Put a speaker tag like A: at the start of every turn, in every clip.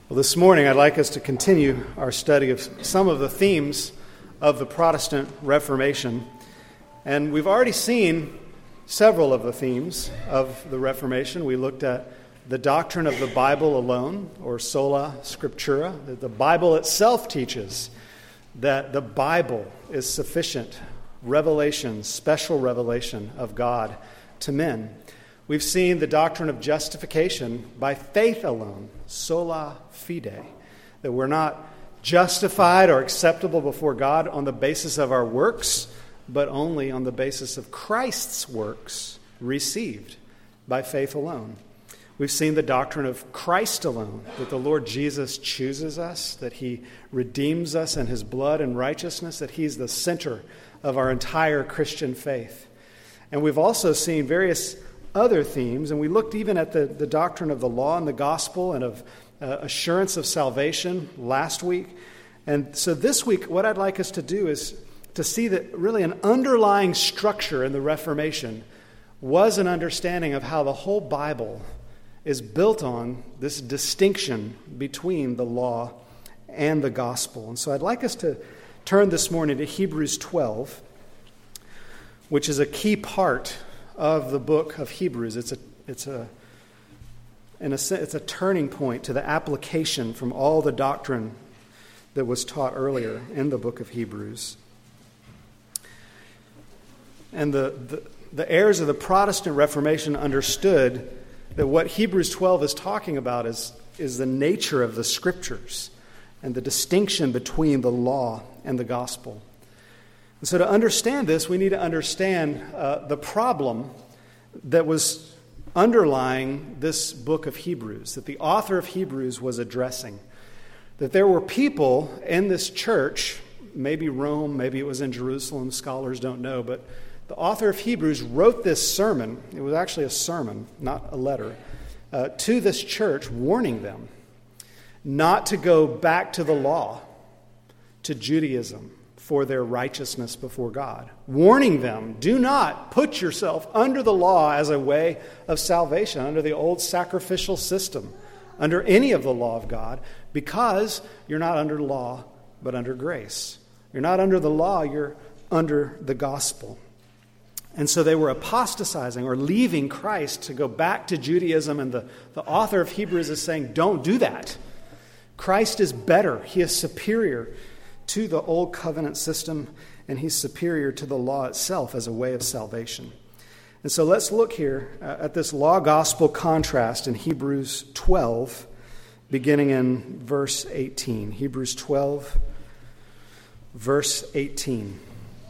A: Well, this morning I'd like us to continue our study of some of the themes of the Protestant Reformation. And we've already seen several of the themes of the Reformation. We looked at the doctrine of the Bible alone, or sola scriptura. That the Bible itself teaches that the Bible is sufficient revelation, special revelation of God to men. We've seen the doctrine of justification by faith alone, sola fide, that we're not justified or acceptable before God on the basis of our works, but only on the basis of Christ's works received by faith alone. We've seen the doctrine of Christ alone, that the Lord Jesus chooses us, that He redeems us in His blood and righteousness, that He's the center of our entire Christian faith. And we've also seen various other themes, and we looked even at the doctrine of the law and the gospel and of assurance of salvation last week. And so this week, what I'd like us to do is to see that really an underlying structure in the Reformation was an understanding of how the whole Bible is built on this distinction between the law and the gospel. And so I'd like us to turn this morning to Hebrews 12, which is a key part of the book of Hebrews. It's a turning point to the application from all the doctrine that was taught earlier in the book of Hebrews. And the heirs of the Protestant Reformation understood that what Hebrews 12 is talking about is the nature of the Scriptures and the distinction between the law and the gospel. And so to understand this, we need to understand the problem that was underlying this book of Hebrews, that the author of Hebrews was addressing. That there were people in this church, maybe Rome, maybe it was in Jerusalem, scholars don't know, but the author of Hebrews wrote this sermon, it was actually a sermon, not a letter, to this church, warning them not to go back to the law, to Judaism, for their righteousness before God. Warning them, do not put yourself under the law as a way of salvation, under the old sacrificial system, under any of the law of God, because you're not under law, but under grace. You're not under the law, you're under the gospel. And so they were apostatizing or leaving Christ to go back to Judaism, and the author of Hebrews is saying, don't do that. Christ is better. He is superior to the old covenant system, and He's superior to the law itself as a way of salvation. And so let's look here at this law-gospel contrast in Hebrews 12, beginning in verse 18. Hebrews 12, verse 18.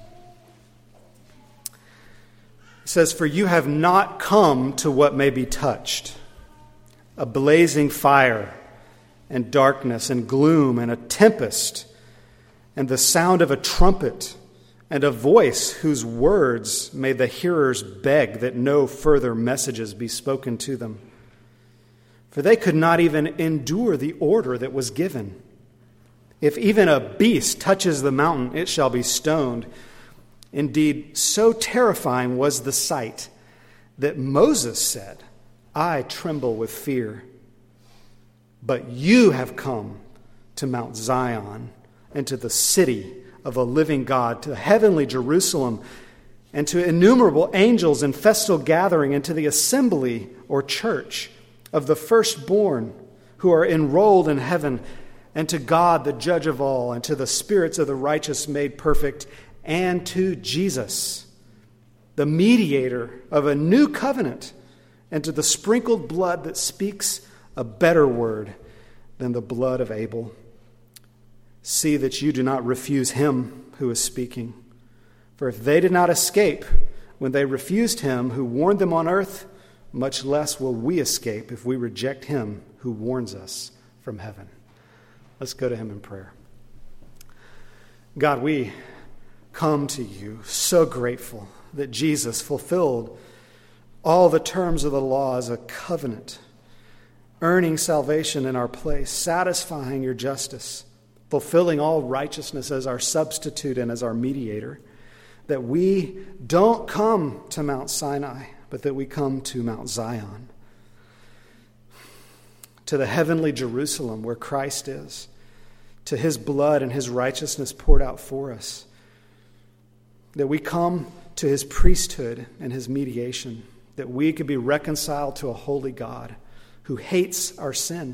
A: It says, "For you have not come to what may be touched, a blazing fire and darkness and gloom and a tempest, and the sound of a trumpet, and a voice whose words made the hearers beg that no further messages be spoken to them. For they could not even endure the order that was given. If even a beast touches the mountain, it shall be stoned. Indeed, so terrifying was the sight that Moses said, 'I tremble with fear.' But you have come to Mount Zion, and to the city of a living God, to heavenly Jerusalem, and to innumerable angels in festal gathering, and to the assembly or church of the firstborn who are enrolled in heaven, and to God, the judge of all, and to the spirits of the righteous made perfect, and to Jesus, the mediator of a new covenant, and to the sprinkled blood that speaks a better word than the blood of Abel. See that you do not refuse Him who is speaking. For if they did not escape when they refused Him who warned them on earth, much less will we escape if we reject Him who warns us from heaven." Let's go to Him in prayer. God, we come to You so grateful that Jesus fulfilled all the terms of the law as a covenant, earning salvation in our place, satisfying Your justice, fulfilling all righteousness as our substitute and as our mediator, that we don't come to Mount Sinai, but that we come to Mount Zion, to the heavenly Jerusalem where Christ is, to his blood and his righteousness poured out for us, that we come to his priesthood and his mediation, that we could be reconciled to a holy God who hates our sin,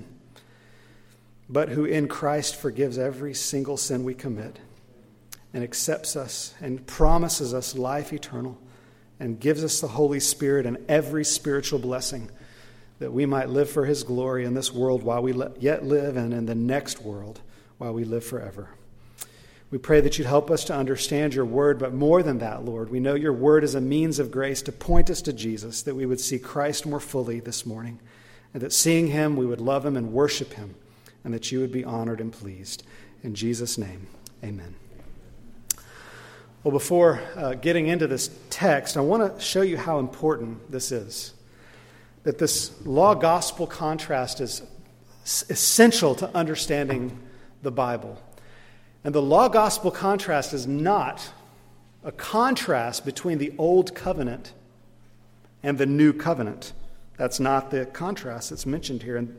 A: but who in Christ forgives every single sin we commit and accepts us and promises us life eternal and gives us the Holy Spirit and every spiritual blessing that we might live for his glory in this world while we yet live, and in the next world while we live forever. We pray that you'd help us to understand your word, but more than that, Lord, we know your word is a means of grace to point us to Jesus, that we would see Christ more fully this morning, and that seeing him, we would love him and worship him, and that you would be honored and pleased. In Jesus' name, amen. Well, before getting into this text, I want to show you how important this is. That this law-gospel contrast is essential to understanding the Bible. And the law-gospel contrast is not a contrast between the Old Covenant and the New Covenant. That's not the contrast that's mentioned here. And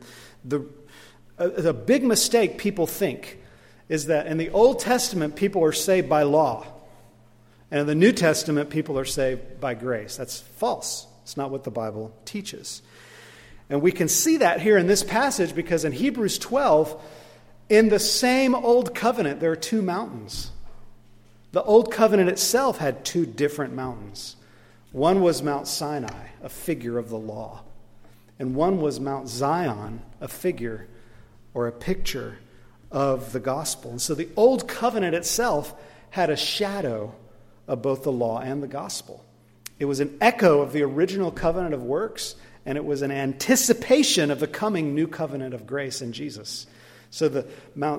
A: the big mistake people think is that in the Old Testament, people are saved by law. And in the New Testament, people are saved by grace. That's false. It's not what the Bible teaches. And we can see that here in this passage because in Hebrews 12, in the same Old Covenant, there are two mountains. The Old Covenant itself had two different mountains. One was Mount Sinai, a figure of the law. And one was Mount Zion, a figure or a picture of the gospel. And so the Old Covenant itself had a shadow of both the law and the gospel. It was an echo of the original covenant of works, and it was an anticipation of the coming new covenant of grace in Jesus. So the Mount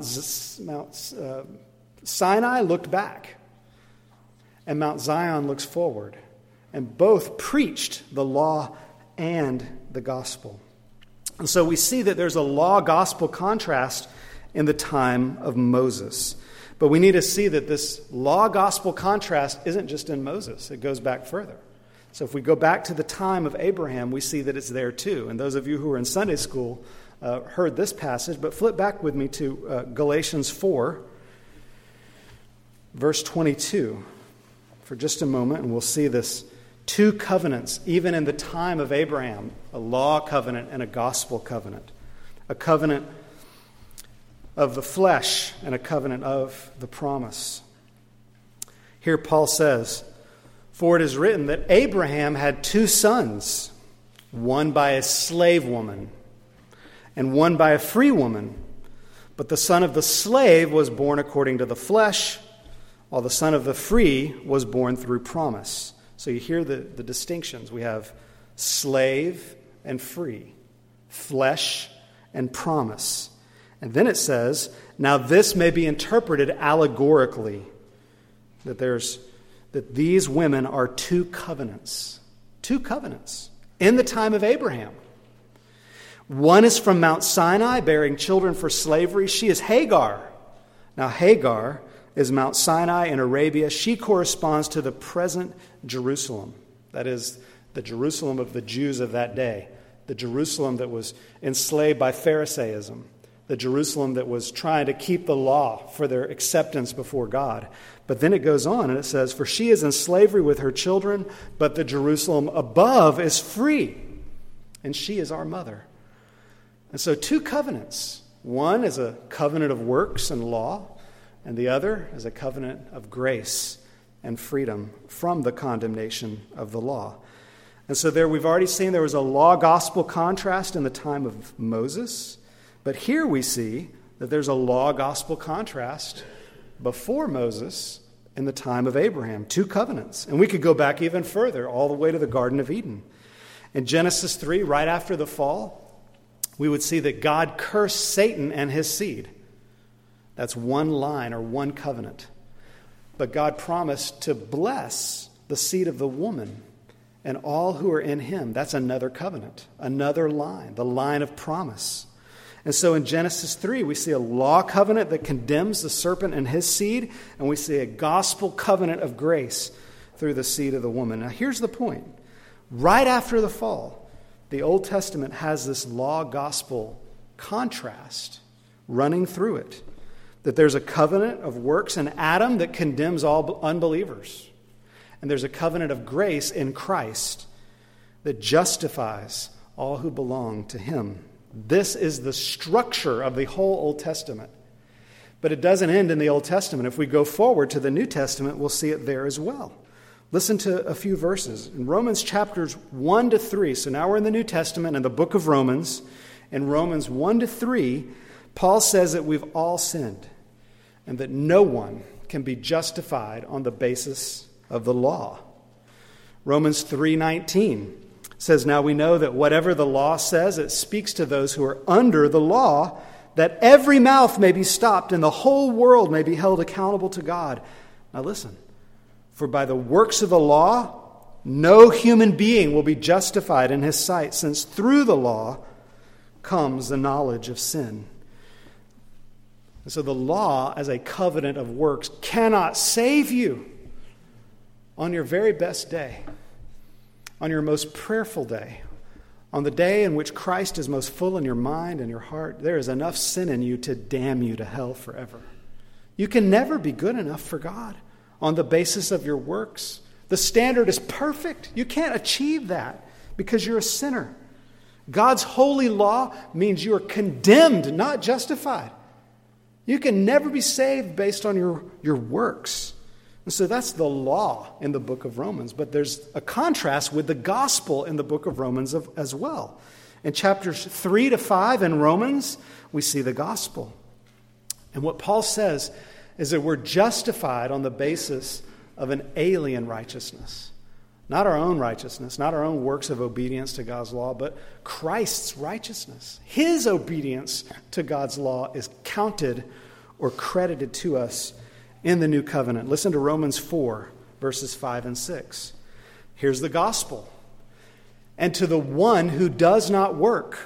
A: Sinai looked back, and Mount Zion looks forward, and both preached the law and the gospel. And so we see that there's a law-gospel contrast in the time of Moses. But we need to see that this law-gospel contrast isn't just in Moses. It goes back further. So if we go back to the time of Abraham, we see that it's there too. And those of you who were in Sunday school heard this passage, but flip back with me to Galatians 4, verse 22 for just a moment, and we'll see this two covenants, even in the time of Abraham, a law covenant and a gospel covenant, a covenant of the flesh and a covenant of the promise. Here Paul says, "For it is written that Abraham had two sons, one by a slave woman and one by a free woman. But the son of the slave was born according to the flesh, while the son of the free was born through promise." So you hear the distinctions. We have slave and free, flesh and promise. And then it says, "Now this may be interpreted allegorically, that these women are two covenants in the time of Abraham. One is from Mount Sinai, bearing children for slavery. She is Hagar. Now Hagar is Mount Sinai in Arabia. She corresponds to the present Jerusalem. That is the Jerusalem of the Jews of that day, the Jerusalem that was enslaved by Pharisaism, the Jerusalem that was trying to keep the law for their acceptance before God. But then it goes on and it says, "For she is in slavery with her children, but the Jerusalem above is free, and she is our mother." And so two covenants. One is a covenant of works and law, and the other is a covenant of grace and freedom from the condemnation of the law. And so there we've already seen there was a law-gospel contrast in the time of Moses. But here we see that there's a law-gospel contrast before Moses in the time of Abraham. Two covenants. And we could go back even further, all the way to the Garden of Eden. In Genesis 3, right after the fall, we would see that God cursed Satan and his seed. That's one line or one covenant. But God promised to bless the seed of the woman and all who are in him. That's another covenant, another line, the line of promise. And so in Genesis 3, we see a law covenant that condemns the serpent and his seed, and we see a gospel covenant of grace through the seed of the woman. Now here's the point. Right after the fall, the Old Testament has this law-gospel contrast running through it. That there's a covenant of works in Adam that condemns all unbelievers. And there's a covenant of grace in Christ that justifies all who belong to him. This is the structure of the whole Old Testament. But it doesn't end in the Old Testament. If we go forward to the New Testament, we'll see it there as well. Listen to a few verses. In Romans chapters 1 to 3, so now we're in the New Testament in the book of Romans. In Romans 1 to 3, Paul says that we've all sinned and that no one can be justified on the basis of the law. Romans 3:19 says, now we know that whatever the law says, it speaks to those who are under the law, that every mouth may be stopped and the whole world may be held accountable to God. Now listen, for by the works of the law, no human being will be justified in his sight, since through the law comes the knowledge of sin. And so the law, as a covenant of works, cannot save you on your very best day, on your most prayerful day, on the day in which Christ is most full in your mind and your heart. There is enough sin in you to damn you to hell forever. You can never be good enough for God on the basis of your works. The standard is perfect. You can't achieve that because you're a sinner. God's holy law means you are condemned, not justified. You can never be saved based on your works. And so that's the law in the book of Romans. But there's a contrast with the gospel in the book of Romans as well. In chapters 3 to 5 in Romans, we see the gospel. And what Paul says is that we're justified on the basis of an alien righteousness. Not our own righteousness, not our own works of obedience to God's law, but Christ's righteousness. His obedience to God's law is counted or credited to us in the new covenant. Listen to Romans 4, verses 5 and 6. Here's the gospel. And to the one who does not work,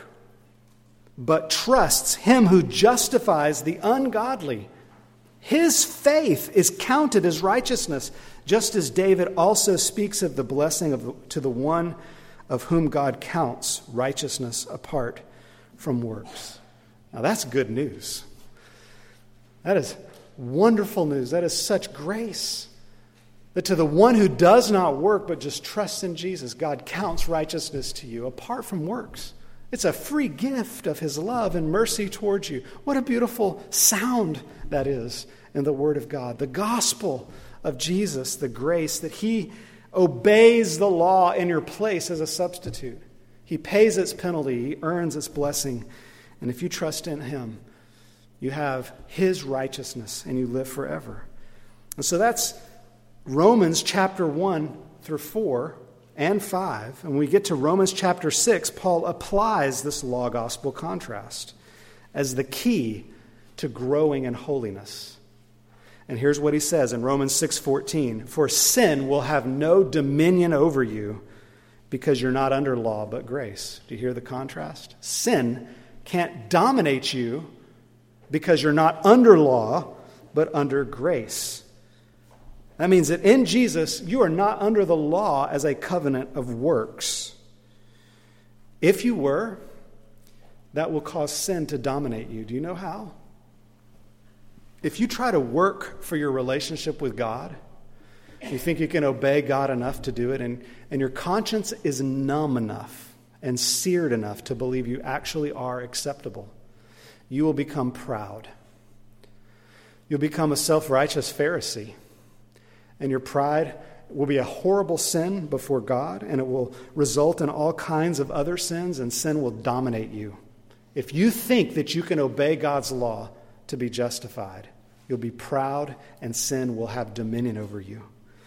A: but trusts him who justifies the ungodly, his faith is counted as righteousness, just as David also speaks of the blessing to the one of whom God counts righteousness apart from works. Now that's good news. That is wonderful news. That is such grace. That to the one who does not work but just trusts in Jesus, God counts righteousness to you apart from works. It's a free gift of his love and mercy towards you. What a beautiful sound that is in the Word of God. The gospel of Jesus, the grace that he obeys the law in your place as a substitute. He pays its penalty. He earns its blessing. And if you trust in him, you have his righteousness and you live forever. And so that's Romans chapter 1 through 4 and 5. And when we get to Romans chapter 6, Paul applies this law-gospel contrast as the key to growing in holiness. And here's what he says in Romans 6:14. For sin will have no dominion over you because you're not under law but grace. Do you hear the contrast? Sin can't dominate you because you're not under law but under grace. That means that in Jesus, you are not under the law as a covenant of works. If you were, that will cause sin to dominate you. Do you know how? If you try to work for your relationship with God, you think you can obey God enough to do it, and your conscience is numb enough and seared enough to believe you actually are acceptable, you will become proud. You'll become a self-righteous Pharisee. And your pride will be a horrible sin before God, and it will result in all kinds of other sins, and sin will dominate you. If you think that you can obey God's law to be justified, you'll be proud, and sin will have dominion over you.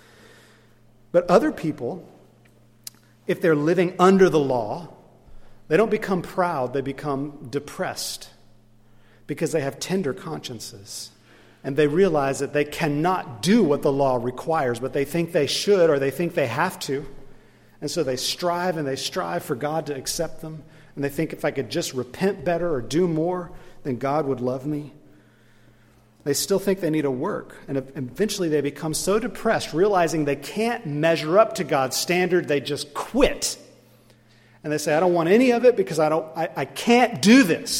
A: But other people, if they're living under the law, they don't become proud, they become depressed because they have tender consciences. And they realize that they cannot do what the law requires, but they think they should or they think they have to. And so they strive for God to accept them. And they think if I could just repent better or do more, then God would love me. They still think they need to work. And eventually they become so depressed, realizing they can't measure up to God's standard, they just quit. And they say, I don't want any of it because I can't do this.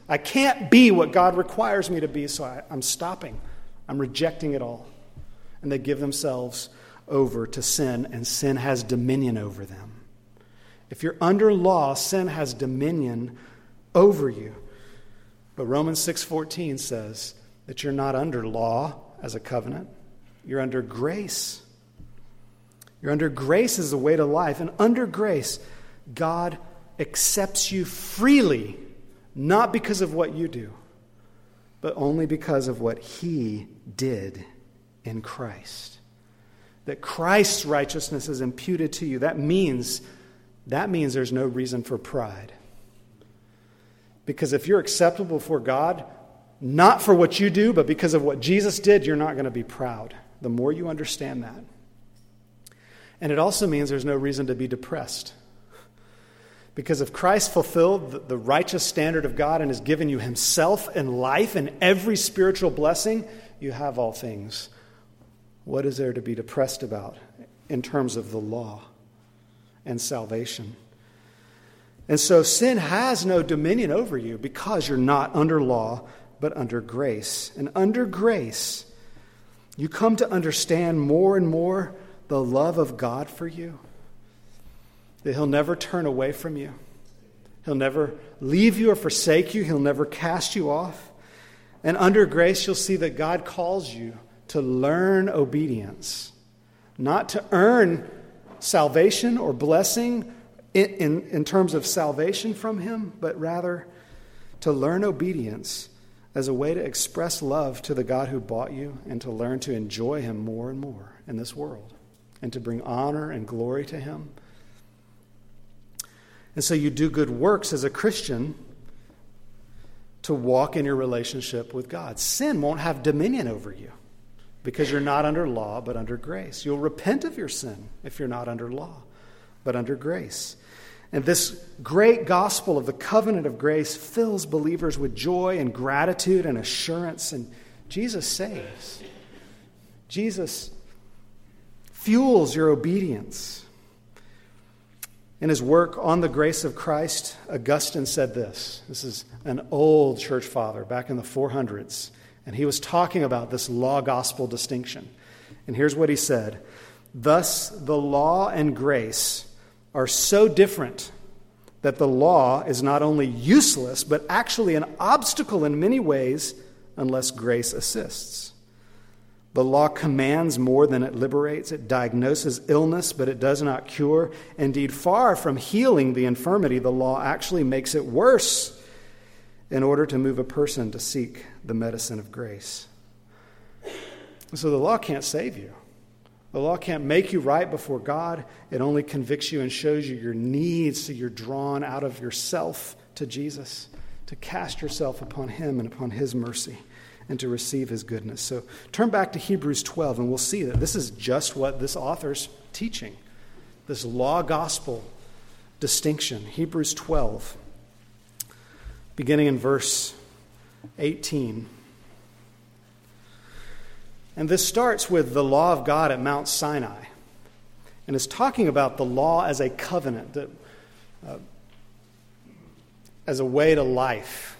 A: I can't be what God requires me to be, so I'm stopping. I'm rejecting it all. And they give themselves over to sin, and sin has dominion over them. If you're under law, sin has dominion over you. But Romans 6:14 says that you're not under law as a covenant. You're under grace. You're under grace as a way to life. And under grace, God accepts you freely, not because of what you do, but only because of what He did in Christ. That Christ's righteousness is imputed to you. That means there's no reason for pride. Because if you're acceptable before God, not for what you do, but because of what Jesus did, you're not going to be proud. The more you understand that. And it also means there's no reason to be depressed. Because if Christ fulfilled the righteous standard of God and has given you Himself and life and every spiritual blessing, you have all things. What is there to be depressed about in terms of the law and salvation? And so sin has no dominion over you because you're not under law, but under grace. And under grace, you come to understand more and more the love of God for you. That He'll never turn away from you. He'll never leave you or forsake you. He'll never cast you off. And under grace, you'll see that God calls you to learn obedience. Not to earn salvation or blessing in terms of salvation from Him, but rather to learn obedience as a way to express love to the God who bought you and to learn to enjoy Him more and more in this world and to bring honor and glory to Him. And so you do good works as a Christian to walk in your relationship with God. Sin won't have dominion over you because you're not under law, but under grace. You'll repent of your sin if you're not under law, but under grace. And this great gospel of the covenant of grace fills believers with joy and gratitude and assurance. And Jesus saves. Jesus fuels your obedience. In his work on the grace of Christ, Augustine said this. This is an old church father back in the 400s. And he was talking about this law-gospel distinction. And here's what he said. Thus, the law and grace are so different that the law is not only useless, but actually an obstacle in many ways unless grace assists. The law commands more than it liberates. It diagnoses illness, but it does not cure. Indeed, far from healing the infirmity, the law actually makes it worse in order to move a person to seek the medicine of grace. So the law can't save you. The law can't make you right before God. It only convicts you and shows you your needs, so you're drawn out of yourself to Jesus, to cast yourself upon Him and upon His mercy, and to receive His goodness. So turn back to Hebrews 12, and we'll see that this is just what this author's teaching, this law-gospel distinction. Hebrews 12, beginning in verse 18. And this starts with the law of God at Mount Sinai. And it's talking about the law as a covenant, that, as a way to life.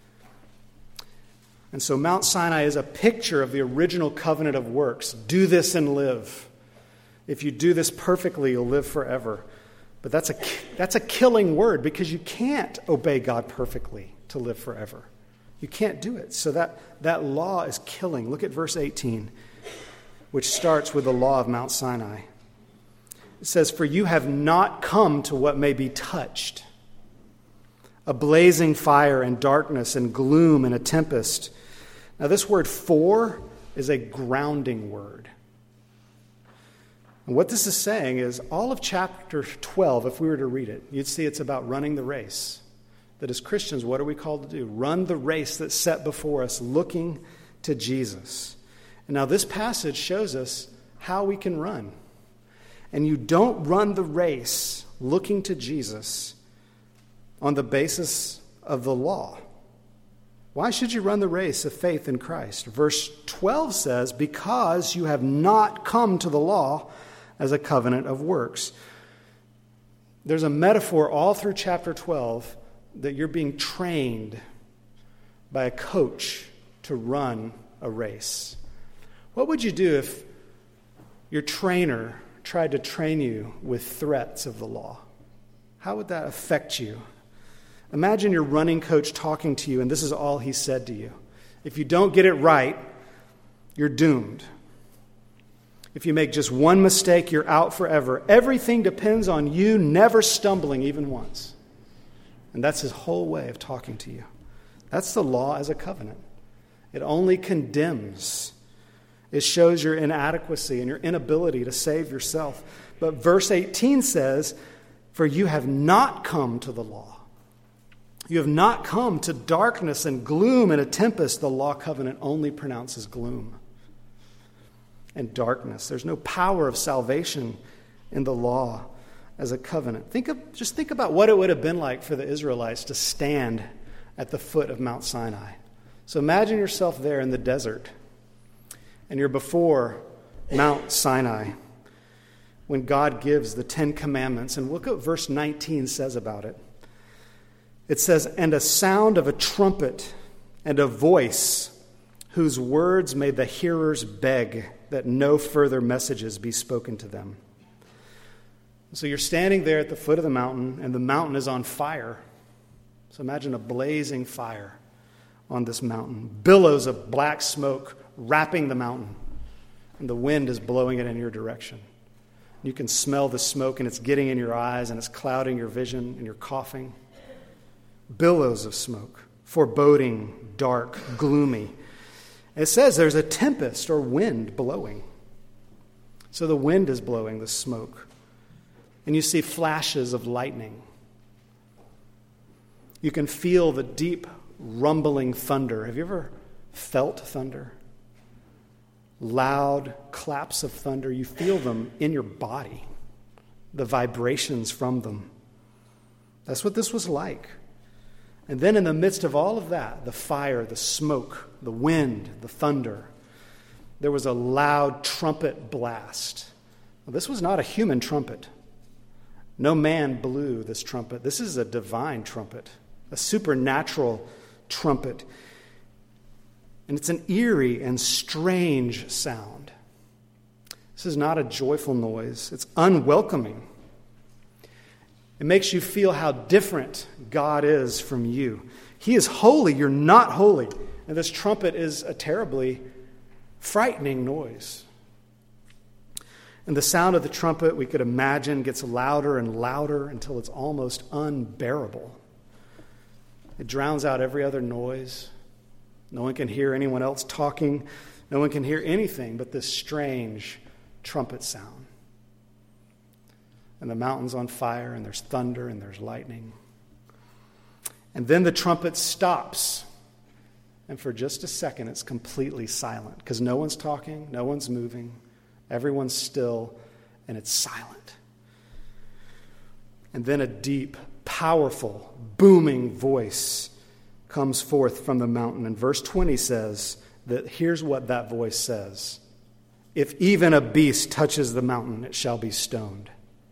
A: And so Mount Sinai is a picture of the original covenant of works. Do this and live. If you do this perfectly, you'll live forever. But that's a killing word because you can't obey God perfectly to live forever. You can't do it. So that law is killing. Look at verse 18, which starts with the law of Mount Sinai. It says, "For you have not come to what may be touched, a blazing fire and darkness and gloom and a tempest." Now this word "for" is a grounding word. And what this is saying is all of chapter 12, if we were to read it, you'd see it's about running the race. That as Christians, what are we called to do? Run the race that's set before us, looking to Jesus. And now this passage shows us how we can run. And you don't run the race looking to Jesus on the basis of the law. Why should you run the race of faith in Christ? Verse 12 says, "Because you have not come to the law as a covenant of works." There's a metaphor all through chapter 12 that you're being trained by a coach to run a race. What would you do if your trainer tried to train you with threats of the law? How would that affect you? Imagine your running coach talking to you, and this is all he said to you. If you don't get it right, you're doomed. If you make just one mistake, you're out forever. Everything depends on you never stumbling even once. And that's his whole way of talking to you. That's the law as a covenant. It only condemns. It shows your inadequacy and your inability to save yourself. But verse 18 says, "For you have not come to the law. You have not come to darkness and gloom and a tempest." The law covenant only pronounces gloom and darkness. There's no power of salvation in the law as a covenant. Just think about what it would have been like for the Israelites to stand at the foot of Mount Sinai. So imagine yourself there in the desert, and you're before Mount Sinai when God gives the 10 Commandments. And look what verse 19 says about it. It says, "And a sound of a trumpet and a voice whose words made the hearers beg that no further messages be spoken to them." So you're standing there at the foot of the mountain, and the mountain is on fire. So imagine a blazing fire on this mountain. Billows of black smoke wrapping the mountain, and the wind is blowing it in your direction. You can smell the smoke, and it's getting in your eyes, and it's clouding your vision, and you're coughing. Billows of smoke, foreboding, dark, gloomy. It says there's a tempest or wind blowing. So the wind is blowing the smoke. And you see flashes of lightning. You can feel the deep rumbling thunder. Have you ever felt thunder? Loud claps of thunder. You feel them in your body, the vibrations from them. That's what this was like. And then in the midst of all of that, the fire, the smoke, the wind, the thunder, there was a loud trumpet blast. Well, this was not a human trumpet. No man blew this trumpet. This is a divine trumpet, a supernatural trumpet. And it's an eerie and strange sound. This is not a joyful noise. It's unwelcoming. It makes you feel how different God is from you. He is holy. You're not holy. And this trumpet is a terribly frightening noise. And the sound of the trumpet, we could imagine, gets louder and louder until it's almost unbearable. It drowns out every other noise. No one can hear anyone else talking. No one can hear anything but this strange trumpet sound. And the mountain's on fire, and there's thunder, and there's lightning. And then the trumpet stops. And for just a second, it's completely silent, because no one's talking, no one's moving, everyone's still, and it's silent. And then a deep, powerful, booming voice comes forth from the mountain. And verse 20 says that here's what that voice says: "If even a beast touches the mountain, it shall be stoned."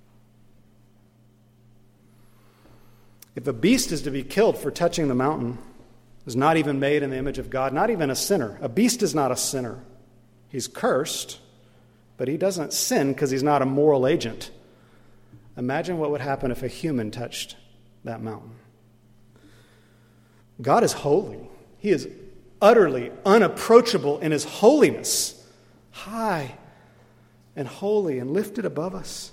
A: If a beast is to be killed for touching the mountain, is not even made in the image of God, not even a sinner. A beast is not a sinner. He's cursed, but he doesn't sin because he's not a moral agent. Imagine what would happen if a human touched that mountain. God is holy. He is utterly unapproachable in his holiness, high and holy and lifted above us.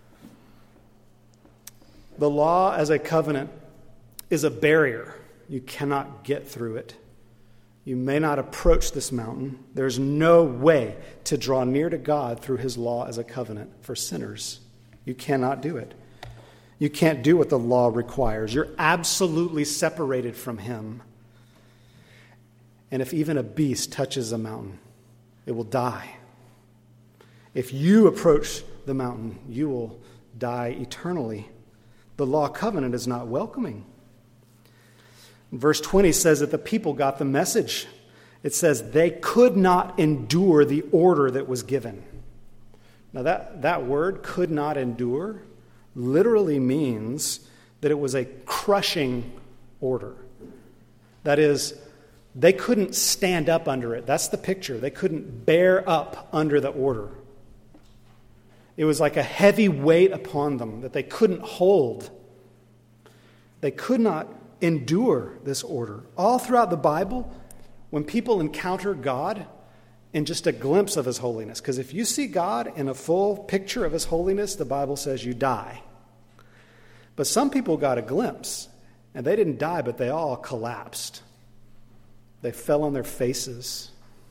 A: The law as a covenant is a barrier. You cannot get through it. You may not approach this mountain. There's no way to draw near to God through his law as a covenant for sinners. You cannot do it. You can't do what the law requires. You're absolutely separated from him. And if even a beast touches a mountain, it will die. If you approach the mountain, you will die eternally. The law covenant is not welcoming. Verse 20 says that the people got the message. It says they could not endure the order that was given. Now that word, could not endure, literally means that it was a crushing order. That is, They couldn't stand up under it. That's the picture. They couldn't bear up under the order. It was like a heavy weight upon them that they couldn't hold. They could not endure this order. All throughout the Bible, when people encounter God in just a glimpse of His holiness, because if you see God in a full picture of His holiness, the Bible says you die. But some people got a glimpse, and they didn't die, but they all collapsed. They fell on their faces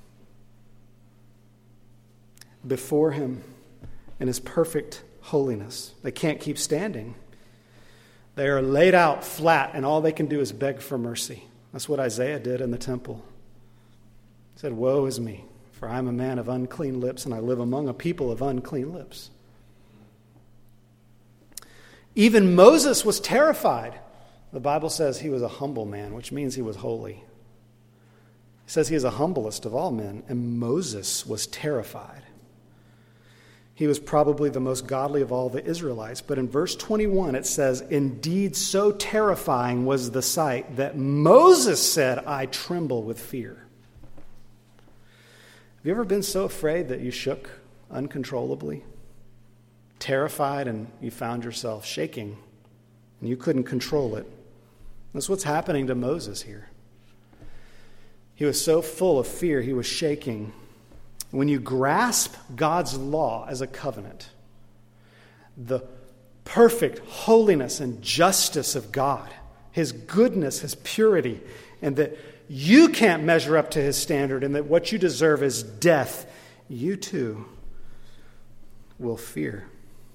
A: before Him in His perfect holiness. They can't keep standing. They are laid out flat, and all they can do is beg for mercy. That's what Isaiah did in the temple. He said, "Woe is me, for I am a man of unclean lips, and I live among a people of unclean lips." Even Moses was terrified. The Bible says he was a humble man, which means he was holy. It says he is the humblest of all men, and Moses was terrified. He was probably the most godly of all the Israelites. But in verse 21, it says, "Indeed, so terrifying was the sight that Moses said, 'I tremble with fear.'" Have you ever been so afraid that you shook uncontrollably? Terrified, and you found yourself shaking, and you couldn't control it? That's what's happening to Moses here. He was so full of fear, he was shaking. When you grasp God's law as a covenant, the perfect holiness and justice of God, His goodness, His purity, and that you can't measure up to His standard and that what you deserve is death, you too will fear.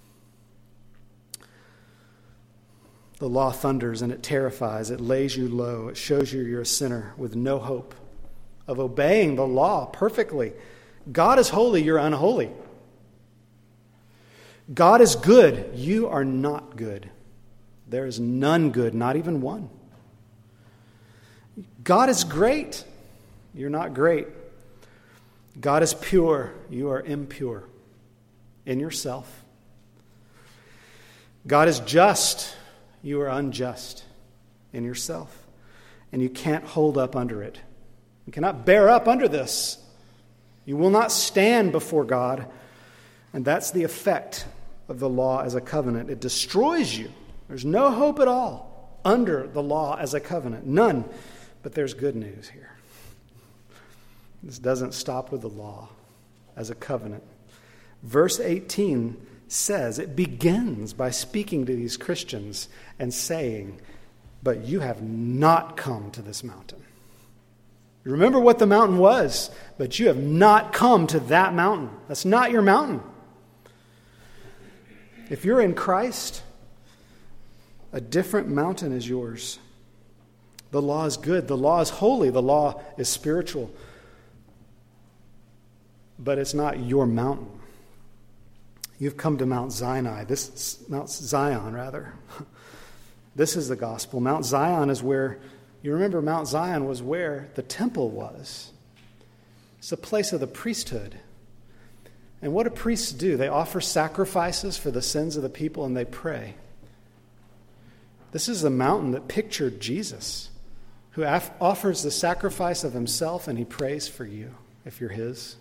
A: The law thunders and it terrifies. It lays you low. It shows you you're a sinner with no hope of obeying the law perfectly. God is holy, you're unholy. God is good, you are not good. There is none good, not even one. God is great, you're not great. God is pure, you are impure in yourself. God is just, you are unjust in yourself. And you can't hold up under it. You cannot bear up under this. You will not stand before God. And that's the effect of the law as a covenant. It destroys you. There's no hope at all under the law as a covenant. None. But there's good news here. This doesn't stop with the law as a covenant. Verse 18 says, it begins by speaking to these Christians and saying, "But you have not come to this mountain." You remember what the mountain was, but you have not come to that mountain. That's not your mountain. If you're in Christ, a different mountain is yours. The law is good. The law is holy. The law is spiritual. But it's not your mountain. You've come to Mount Sinai. Mount Zion, rather. This is the gospel. Mount Zion is where, you remember Mount Zion was where the temple was. It's the place of the priesthood. And what do priests do? They offer sacrifices for the sins of the people and they pray. This is the mountain that pictured Jesus, who offers the sacrifice of himself and he prays for you if you're his.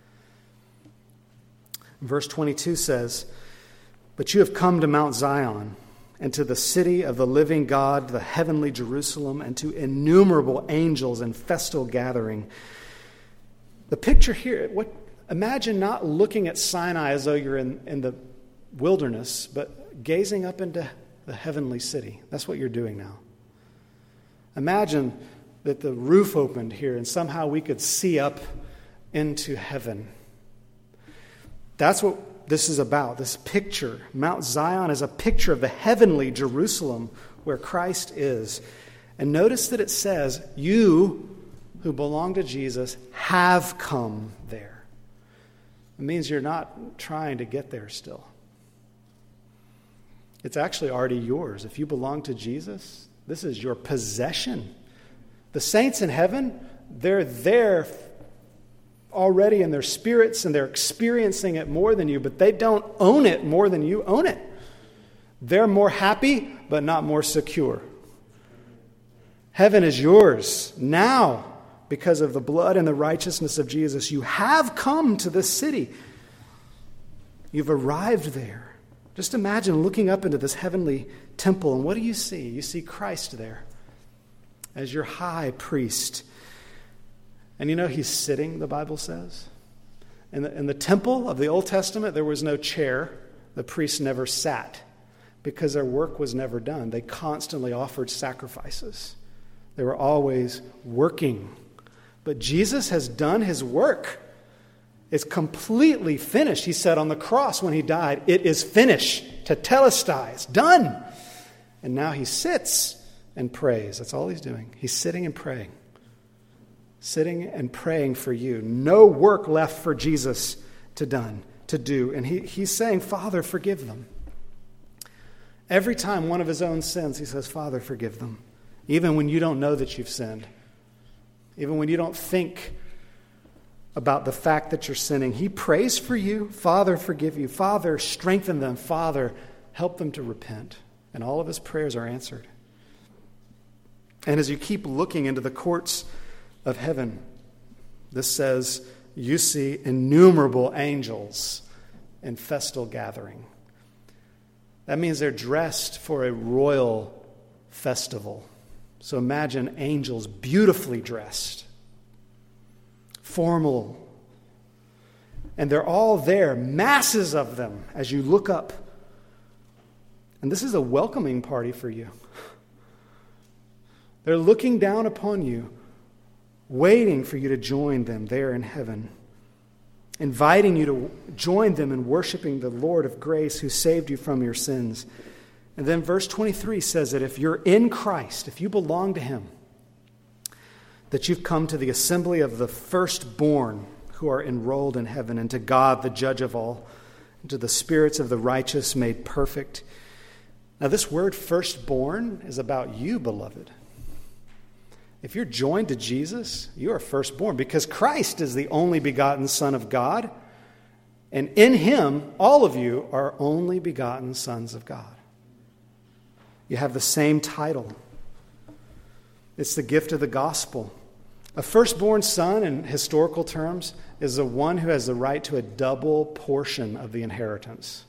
A: Verse 22 says, "But you have come to Mount Zion, and to the city of the living God, the heavenly Jerusalem, and to innumerable angels in festal gathering." The picture here, imagine not looking at Sinai as though you're in the wilderness, but gazing up into the heavenly city. That's what you're doing now. Imagine that the roof opened here and somehow we could see up into heaven. That's what this is about, this picture. Mount Zion is a picture of the heavenly Jerusalem where Christ is. And notice that it says, you who belong to Jesus have come there. It means you're not trying to get there still. It's actually already yours. If you belong to Jesus, this is your possession. The saints in heaven, they're there already in their spirits and they're experiencing it more than you, but they don't own it more than you own it. They're more happy, but not more secure. Heaven is yours now. because of the blood and the righteousness of Jesus, you have come to this city. You've arrived there. Just imagine looking up into this heavenly temple, and what do you see? You see Christ there as your high priest. And you know he's sitting, the Bible says. In the temple of the Old Testament, there was no chair. The priests never sat because their work was never done. They constantly offered sacrifices. They were always working. But Jesus has done his work. It's completely finished. He said on the cross when he died, it is finished. Tetelestai, it's done. And now he sits and prays. That's all he's doing. He's sitting and praying. Sitting and praying for you. No work left for Jesus to do. And he's saying, Father, forgive them. Every time one of his own sins, he says, Father, forgive them. Even when you don't know that you've sinned. Even when you don't think about the fact that you're sinning. He prays for you. Father, forgive you. Father, strengthen them. Father, help them to repent. And all of his prayers are answered. And as you keep looking into the courts of heaven, this says, you see innumerable angels in festal gathering. That means they're dressed for a royal festival. So imagine angels beautifully dressed, formal. And they're all there, masses of them, as you look up. And this is a welcoming party for you. They're looking down upon you, waiting for you to join them there in heaven, inviting you to join them in worshiping the Lord of grace who saved you from your sins. And then verse 23 says that if you're in Christ, if you belong to him, that you've come to the assembly of the firstborn who are enrolled in heaven, and to God, the judge of all, and to the spirits of the righteous made perfect. Now this word firstborn is about you, beloved. If you're joined to Jesus, you are firstborn because Christ is the only begotten Son of God. And in him, all of you are only begotten sons of God. You have the same title. It's the gift of the gospel. A firstborn son, in historical terms, is the one who has the right to a double portion of the inheritance.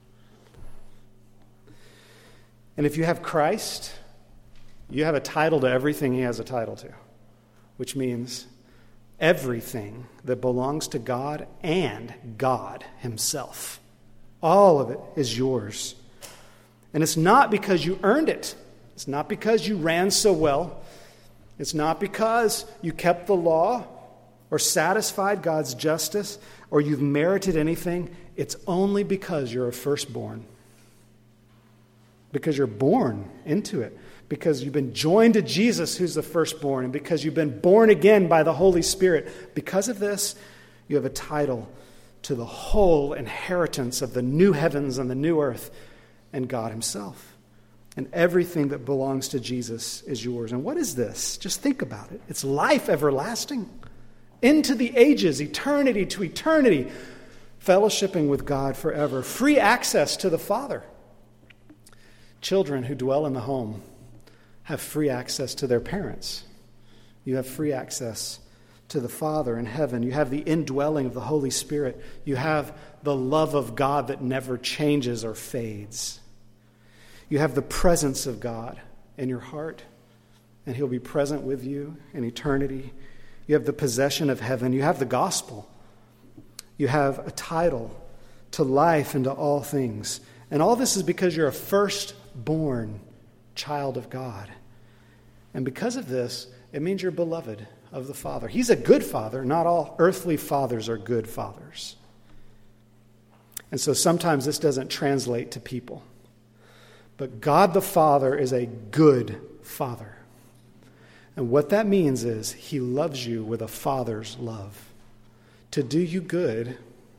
A: And if you have Christ, you have a title to everything he has a title to, which means everything that belongs to God and God himself. All of it is yours. And it's not because you earned it. It's not because you ran so well. It's not because you kept the law or satisfied God's justice or you've merited anything. It's only because you're a firstborn. Because you're born into it. Because you've been joined to Jesus, who's the firstborn, and because you've been born again by the Holy Spirit. Because of this, you have a title to the whole inheritance of the new heavens and the new earth and God himself. And everything that belongs to Jesus is yours. And what is this? Just think about it. It's life everlasting, into the ages, eternity to eternity, fellowshipping with God forever, free access to the Father. Children who dwell in the home have free access to their parents. You have free access to the Father in heaven. You have the indwelling of the Holy Spirit. You have the love of God that never changes or fades. You have the presence of God in your heart, and he'll be present with you in eternity. You have the possession of heaven. You have the gospel. You have a title to life and to all things. And all this is because you're a firstborn child of God. And because of this, it means you're beloved of the Father. He's a good father. Not all earthly fathers are good fathers. And so sometimes this doesn't translate to people. But God the Father is a good father. And what that means is he loves you with a father's love. To do you good,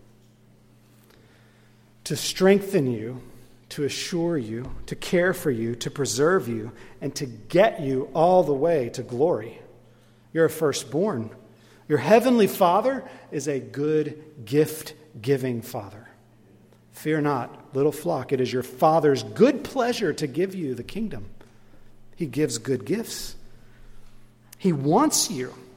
A: to strengthen you, to assure you, to care for you, to preserve you, and to get you all the way to glory. You're a firstborn. Your heavenly Father is a good gift-giving Father. Fear not, little flock. It is your Father's good pleasure to give you the kingdom. He gives good gifts. He wants you.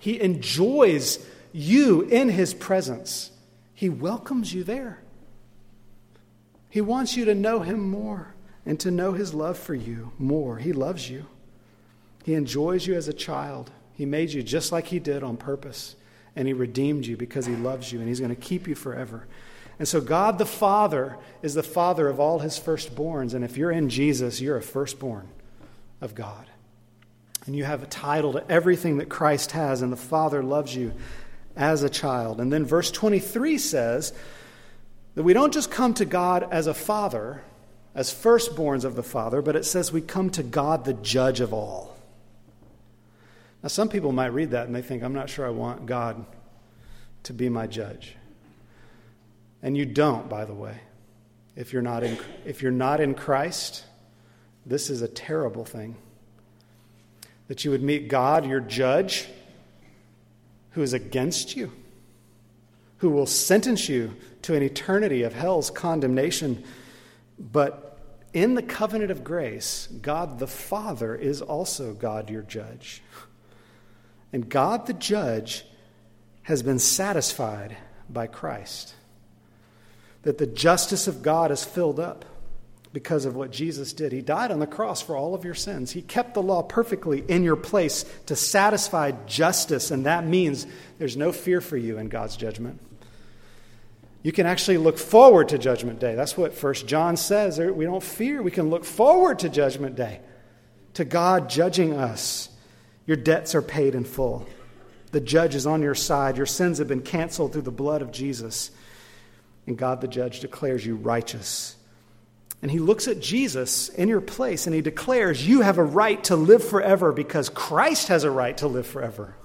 A: He enjoys you in his presence. He welcomes you there. He wants you to know him more and to know his love for you more. He loves you. He enjoys you as a child. He made you just like he did on purpose. And he redeemed you because he loves you, and he's going to keep you forever. And so God the Father is the Father of all his firstborns. And if you're in Jesus, you're a firstborn of God. And you have a title to everything that Christ has, and the Father loves you as a child. And then verse 23 says that we don't just come to God as a father, as firstborns of the Father, but it says we come to God, the judge of all. Now, some people might read that and they think, I'm not sure I want God to be my judge. And you don't, by the way. If you're not in Christ, this is a terrible thing. That you would meet God, your judge, who is against you, who will sentence you to an eternity of hell's condemnation. But in the covenant of grace, God the Father is also God, your judge. And God the judge has been satisfied by Christ. That the justice of God is filled up because of what Jesus did. He died on the cross for all of your sins. He kept the law perfectly in your place to satisfy justice, and that means there's no fear for you in God's judgment. You can actually look forward to Judgment Day. That's what 1 John says. We don't fear. We can look forward to Judgment Day, to God judging us. Your debts are paid in full. The judge is on your side. Your sins have been canceled through the blood of Jesus. And God the judge declares you righteous. And he looks at Jesus in your place and he declares you have a right to live forever because Christ has a right to live forever.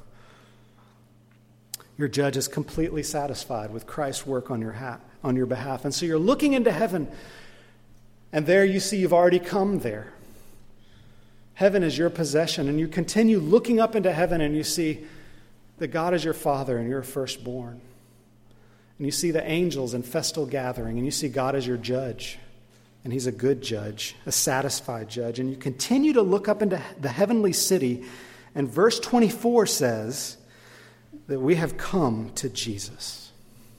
A: Your judge is completely satisfied with Christ's work on your behalf. And so you're looking into heaven, and there you see you've already come there. Heaven is your possession, and you continue looking up into heaven and you see that God is your Father and you're a firstborn. And you see the angels in festal gathering, and you see God as your judge. And he's a good judge, a satisfied judge. And you continue to look up into the heavenly city, and verse 24 says that we have come to Jesus,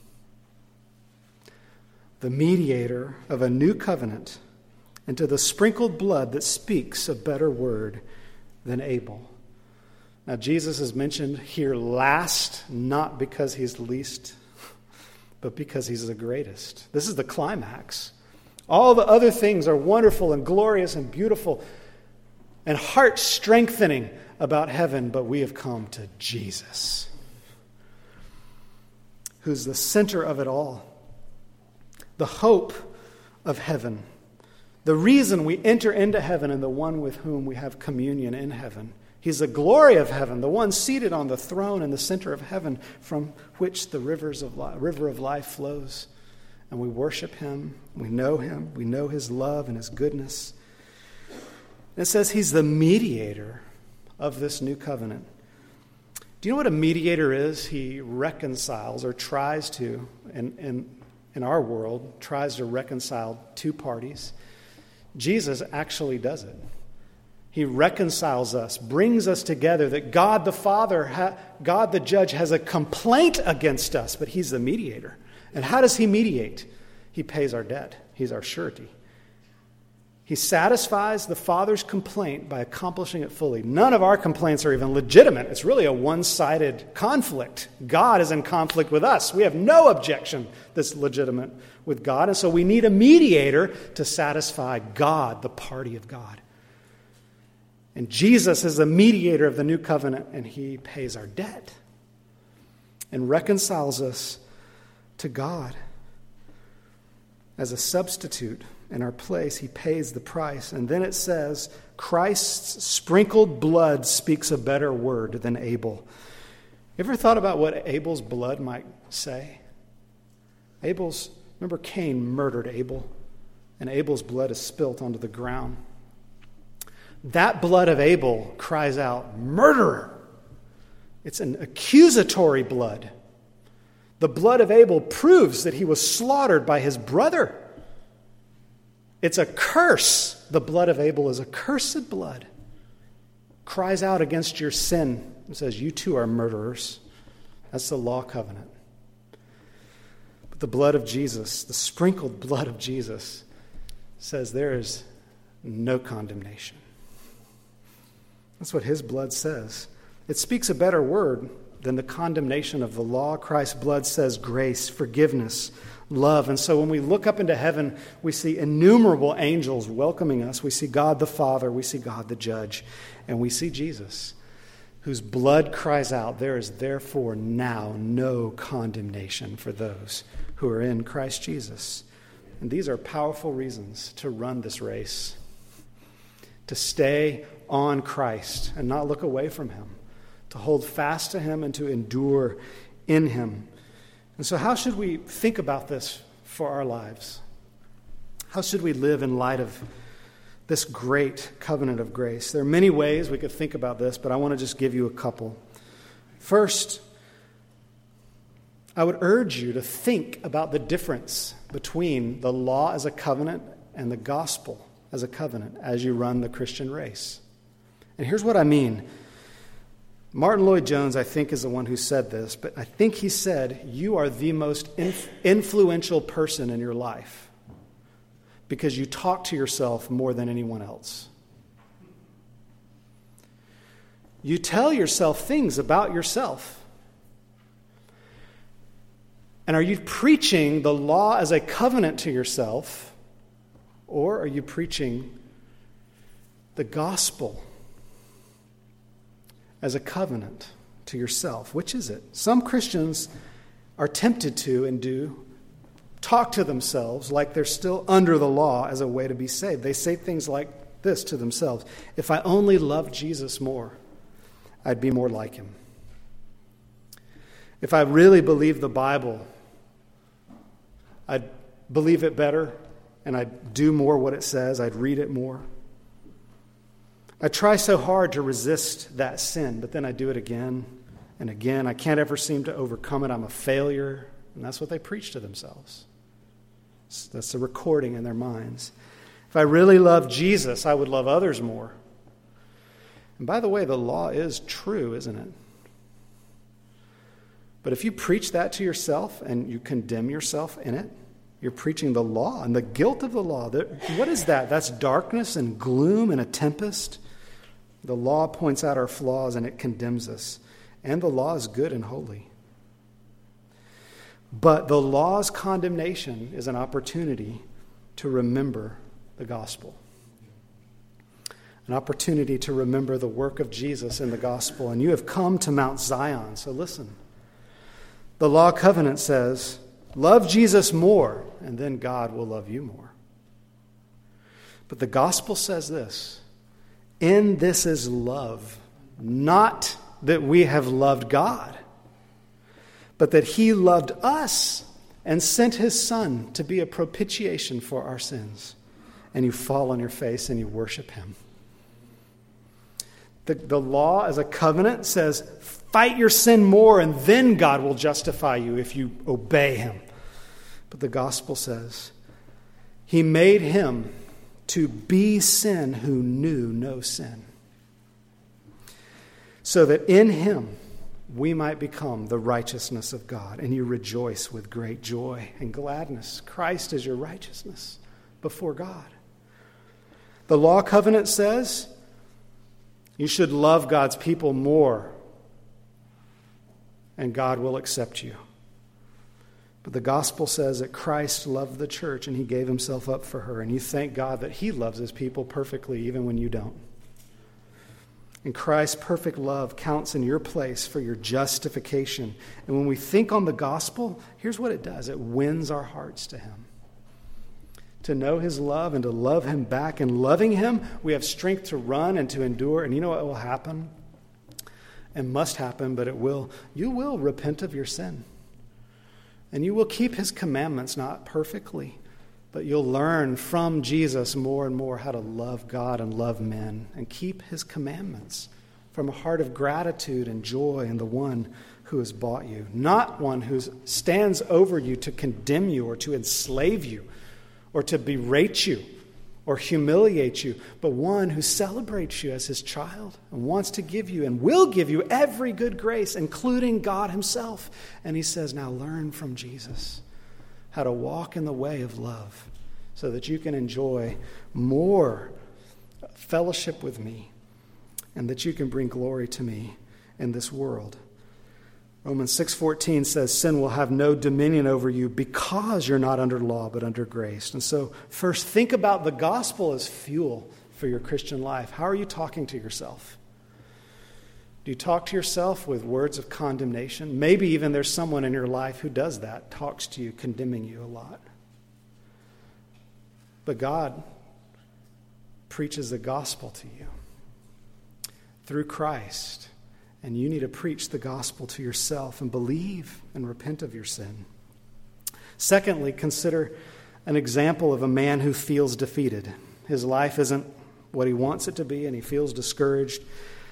A: the mediator of a new covenant, and to the sprinkled blood that speaks a better word than Abel. Now, Jesus is mentioned here last, not because he's least, but because he's the greatest. This is the climax. All the other things are wonderful and glorious and beautiful and heart-strengthening about heaven, but we have come to Jesus, who's the center of it all, the hope of heaven, the reason we enter into heaven, and the one with whom we have communion in heaven. He's the glory of heaven, the one seated on the throne in the center of heaven, from which the river of life flows. And we worship him, we know his love and his goodness. And it says he's the mediator of this new covenant. Do you know what a mediator is? He reconciles, or tries to, in our world, tries to reconcile two parties. Jesus actually does it. He reconciles us, brings us together, that God the Father, God the judge, has a complaint against us, but he's the mediator. And how does he mediate? He pays our debt. He's our surety. He satisfies the Father's complaint by accomplishing it fully. None of our complaints are even legitimate. It's really a one-sided conflict. God is in conflict with us. We have no objection that's legitimate with God, and so we need a mediator to satisfy God, the party of God. And Jesus is the mediator of the new covenant, and he pays our debt and reconciles us to God. As a substitute in our place, he pays the price. And then it says, Christ's sprinkled blood speaks a better word than Abel. You ever thought about what Abel's blood might say? Remember Cain murdered Abel, and Abel's blood is spilt onto the ground. That blood of Abel cries out, murderer. It's an accusatory blood. The blood of Abel proves that he was slaughtered by his brother. It's a curse. The blood of Abel is a cursed blood. Cries out against your sin, It says, you too are murderers. That's the law covenant. But the blood of Jesus, the sprinkled blood of Jesus, says there is no condemnation. That's what his blood says. It speaks a better word than the condemnation of the law. Christ's blood says grace, forgiveness, love. And so when we look up into heaven, we see innumerable angels welcoming us. We see God the Father, we see God the Judge, and we see Jesus, whose blood cries out, there is therefore now no condemnation for those who are in Christ Jesus. And these are powerful reasons to run this race, to stay on Christ and not look away from him, to hold fast to him and to endure in him. And so how should we think about this for our lives? How should we live in light of this great covenant of grace? There are many ways we could think about this, but I want to just give you a couple. First, I would urge you to think about the difference between the law as a covenant and the gospel as a covenant as you run the Christian race. And here's what I mean. Martin Lloyd-Jones, I think, is the one who said this, but I think he said, you are the most influential person in your life because you talk to yourself more than anyone else. You tell yourself things about yourself. And are you preaching the law as a covenant to yourself, or are you preaching the gospel as a covenant to yourself? Which is it? Some Christians are tempted to and do talk to themselves like they're still under the law as a way to be saved. They say things like this to themselves: if I only loved Jesus more, I'd be more like him. If I really believed the Bible, I'd believe it better and I'd do more what it says. I'd read it more. I try so hard to resist that sin, but then I do it again and again. I can't ever seem to overcome it. I'm a failure. And that's what they preach to themselves. That's the recording in their minds. If I really loved Jesus, I would love others more. And by the way, the law is true, isn't it? But if you preach that to yourself and you condemn yourself in it, you're preaching the law and the guilt of the law. What is that? That's darkness and gloom and a tempest. The law points out our flaws and it condemns us. And the law is good and holy. But the law's condemnation is an opportunity to remember the gospel. An opportunity to remember the work of Jesus in the gospel. And you have come to Mount Zion. So listen. The law covenant says, love Jesus more, and then God will love you more. But the gospel says this: in this is love, not that we have loved God, but that he loved us and sent his Son to be a propitiation for our sins. And you fall on your face and you worship him. The law as a covenant says, fight your sin more and then God will justify you if you obey him. But the gospel says, he made him to be sin who knew no sin, so that in him we might become the righteousness of God. And you rejoice with great joy and gladness. Christ is your righteousness before God. The law covenant says you should love God's people more, and God will accept you. But the gospel says that Christ loved the church and he gave himself up for her. And you thank God that he loves his people perfectly even when you don't. And Christ's perfect love counts in your place for your justification. And when we think on the gospel, here's what it does. It wins our hearts to him. To know his love and to love him back. And loving him, we have strength to run and to endure. And you know what will happen? And must happen, but it will. You will repent of your sin. And you will keep his commandments, not perfectly, but you'll learn from Jesus more and more how to love God and love men and keep his commandments from a heart of gratitude and joy in the one who has bought you, not one who stands over you to condemn you or to enslave you or to berate you or humiliate you, but one who celebrates you as his child and wants to give you and will give you every good grace, including God himself. And he says, now learn from Jesus how to walk in the way of love so that you can enjoy more fellowship with me and that you can bring glory to me in this world. Romans 6:14 says, sin will have no dominion over you because you're not under law but under grace. And so first, think about the gospel as fuel for your Christian life. How are you talking to yourself? Do you talk to yourself with words of condemnation? Maybe even there's someone in your life who does that, talks to you, condemning you a lot. But God preaches the gospel to you through Christ. And you need to preach the gospel to yourself and believe and repent of your sin. Secondly, consider an example of a man who feels defeated. His life isn't what he wants it to be, and he feels discouraged.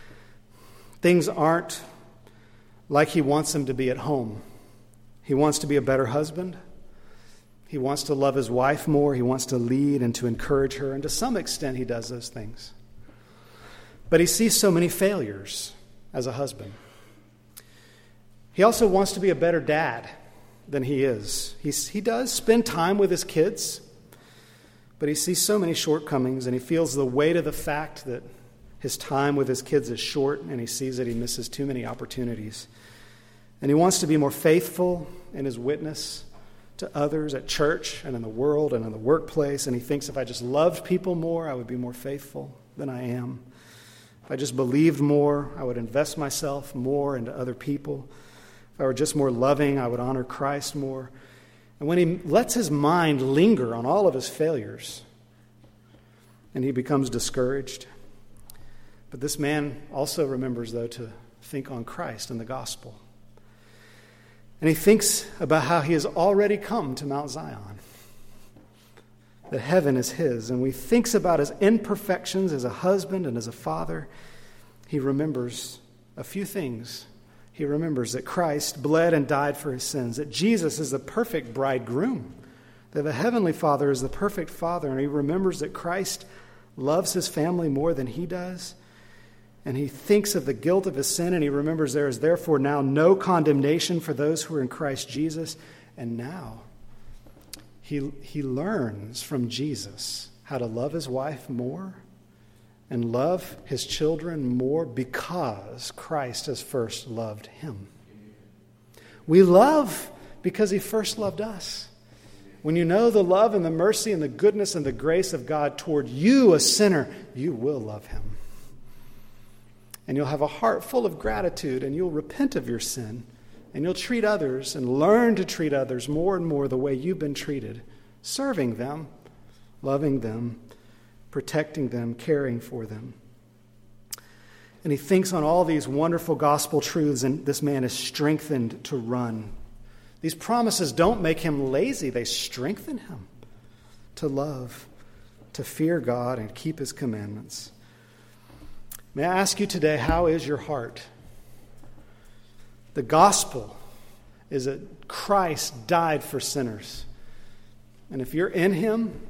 A: Things aren't like he wants them to be at home. He wants to be a better husband. He wants to love his wife more. He wants to lead and to encourage her. And to some extent, he does those things. But he sees so many failures as a husband. He also wants to be a better dad than he is. He does spend time with his kids, but he sees so many shortcomings, and he feels the weight of the fact that his time with his kids is short, and he sees that he misses too many opportunities. And he wants to be more faithful in his witness to others at church and in the world and in the workplace, and he thinks if I just loved people more, I would be more faithful than I am. If I just believed more, I would invest myself more into other people. If I were just more loving, I would honor Christ more. And when he lets his mind linger on all of his failures, and he becomes discouraged. But this man also remembers, though, to think on Christ and the gospel. And he thinks about how he has already come to Mount Zion, that heaven is his. And when he thinks about his imperfections as a husband and as a father, he remembers a few things. He remembers that Christ bled and died for his sins, that Jesus is the perfect bridegroom, that the heavenly Father is the perfect father, and he remembers that Christ loves his family more than he does. And he thinks of the guilt of his sin, and he remembers there is therefore now no condemnation for those who are in Christ Jesus. And now he learns from Jesus how to love his wife more and love his children more because Christ has first loved him. We love because he first loved us. When you know the love and the mercy and the goodness and the grace of God toward you, a sinner, you will love him. And you'll have a heart full of gratitude, and you'll repent of your sin, and you'll treat others and learn to treat others more and more the way you've been treated, serving them, loving them, protecting them, caring for them. And he thinks on all these wonderful gospel truths, and this man is strengthened to run. These promises don't make him lazy. They strengthen him to love, to fear God, and keep his commandments. May I ask you today, how is your heart? The gospel is that Christ died for sinners. And if you're in him,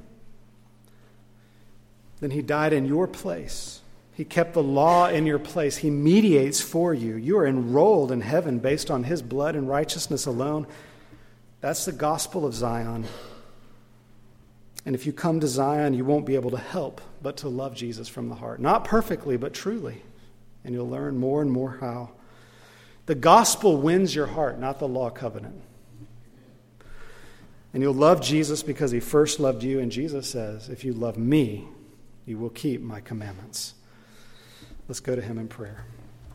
A: then he died in your place. He kept the law in your place. He mediates for you. You are enrolled in heaven based on his blood and righteousness alone. That's the gospel of Zion. And if you come to Zion, you won't be able to help but to love Jesus from the heart. Not perfectly, but truly. And you'll learn more and more how. The gospel wins your heart, not the law covenant. And you'll love Jesus because he first loved you. And Jesus says, if you love me, you will keep my commandments. Let's go to him in prayer.